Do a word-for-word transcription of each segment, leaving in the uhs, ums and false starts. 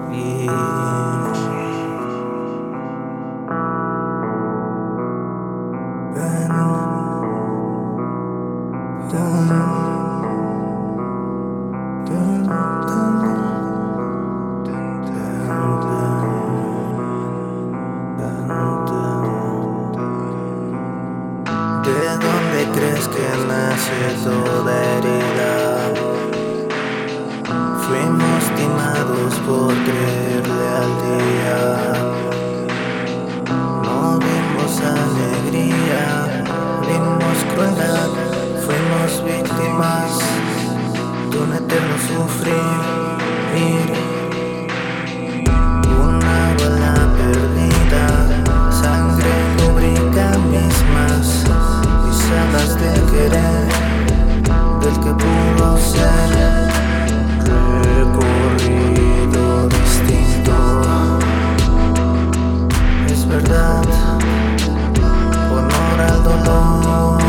Y ven, dun, dun, dun, dun, dun, dun, dun, dun. ¿De dónde crees que nace toda herida? Fuimos timados por creerle al día. No vimos alegría, vimos crueldad. Fuimos víctimas de un eterno sufrir. Una bala perdida, sangre lubrica mismas pisadas de querer del que pudo ser. Recorrido distinto, es verdad, honor al dolor.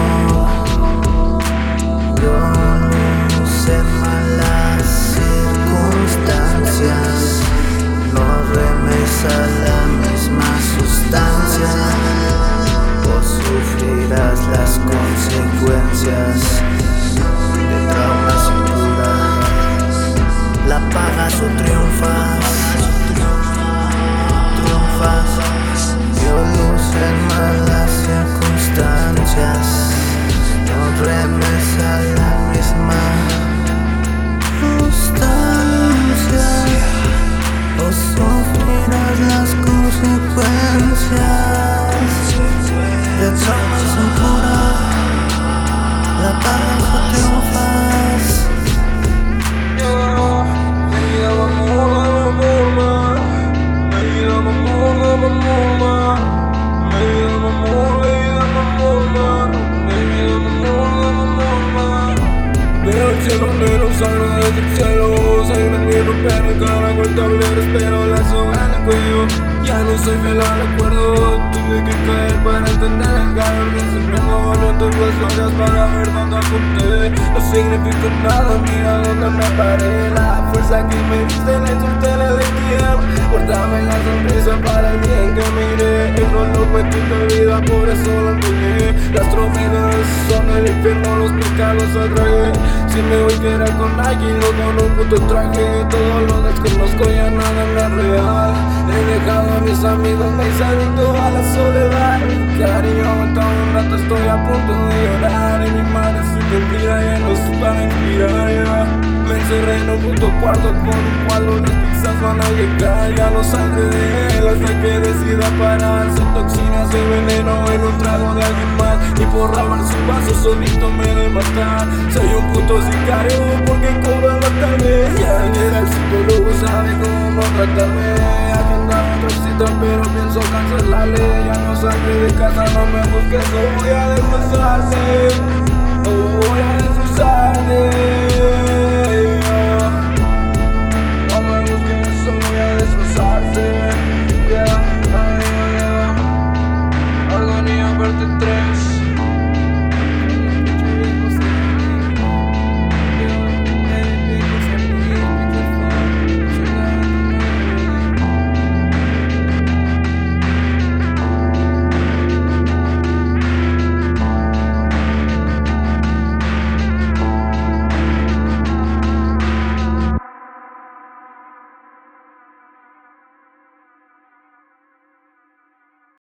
Yo luce malas circunstancias, no remesa la misma sustancia, o sufrirás las consecuencias de traumas sin cura. La pagas o triunfas, triunfas. Yo luce en malas circunstancias, no remesa la misma sustancia, o sufrirás las consecuencias de traumas sin cura. La pagas o triunfas. Veo el cielo negro, sangre desde el cielo. Sangre en mi romper el caracol, tablero, espero la soga en el cuello. Ya no soy fiel al acuerdo, tuve que caer para entender el calor que siempre no tuve las horas para ver dónde apunté. No significa nada, mira dónde me paré. La fuerza que me diste la insulté, la elegía. Guardame la sonrisa para el bien que miré. El dolor me quita vida, por eso lo empuñé. Las tromidas son el infierno, los pecados atragué. Si me voy que era con alguien o con un puto traje. Todo lo desconozco, ya nada me es real. He dejado a mis amigos, me hice adicto a la soledad. Cariño, aguanta un rato, estoy a punto de llorar. Y mi madre sin mentira ya no se para inspirar ya. Me encerré en un puto cuarto con un cuadro, las pizzas van a llegar. Ya no saldré de él hasta que decida parar. Son toxinas de veneno en un trago de alguien más. Y por robar su vaso solito me de matar. Soy un puto sicario porque cobro la tarde. Ya era el psicólogo, sabe cómo tratarme. Agendar otra cita pero pienso cancelarle. Ya no saldré de casa, no me busques, no voy a destrozarte. No voy a destrozarte.